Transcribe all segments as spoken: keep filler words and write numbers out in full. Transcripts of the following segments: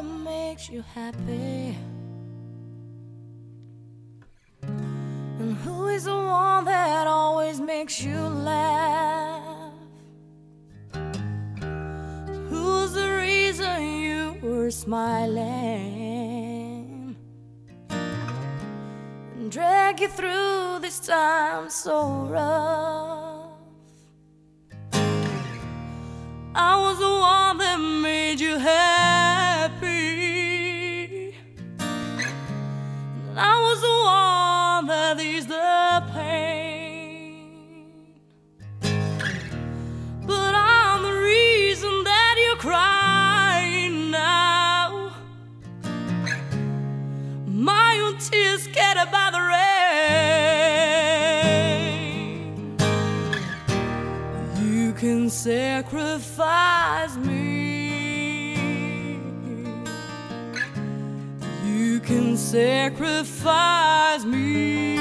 that makes you happy? And who is the one that always makes you laugh? Who's the reason you were smiling and drag you through this time so rough? I was the one that made you happy, and I was the one that eased the pain. But I'm the reason that you're crying now. My own tears scattered by the rain. You can sacrifice me, you can sacrifice me,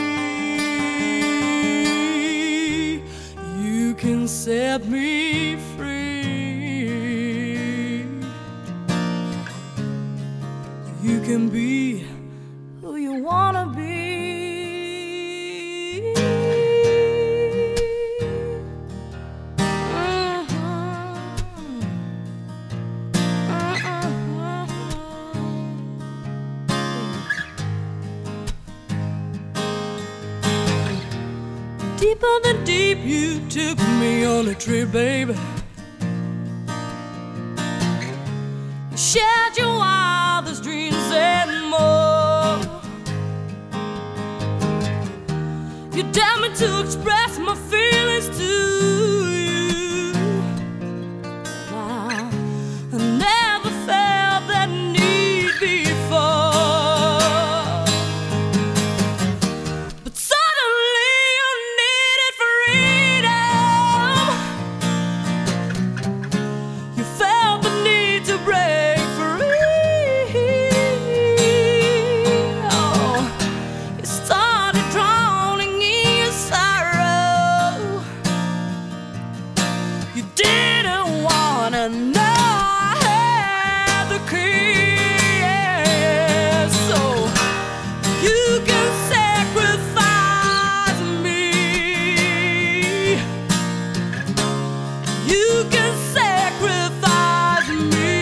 you can set me free. You can be who you wanna be. Deeper than deep, you took me on a trip, baby. You shared your wildest dreams and more. You dared me to express my feelings to you. Now, I never felt that need before, but suddenly you needed freedom. You felt the need to break free. Oh, you started drowning in your sorrow. You didn't wanna know I had the key, so you can sacrifice me. You can sacrifice me,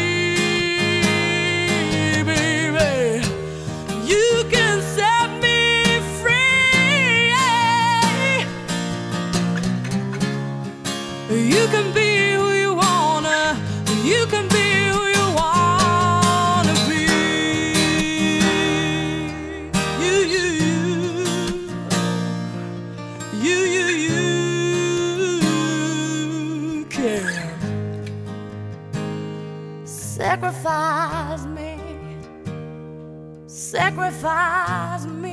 baby. You can set me free. You can be who you wanna. You can be who you wanna be. You, you, you, you, you, you can sacrifice me, sacrifice me.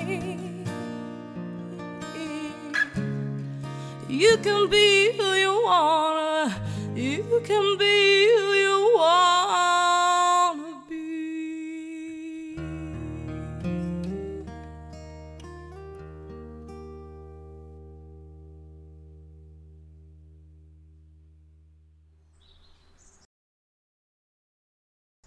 You can be who you wanna. You can be who you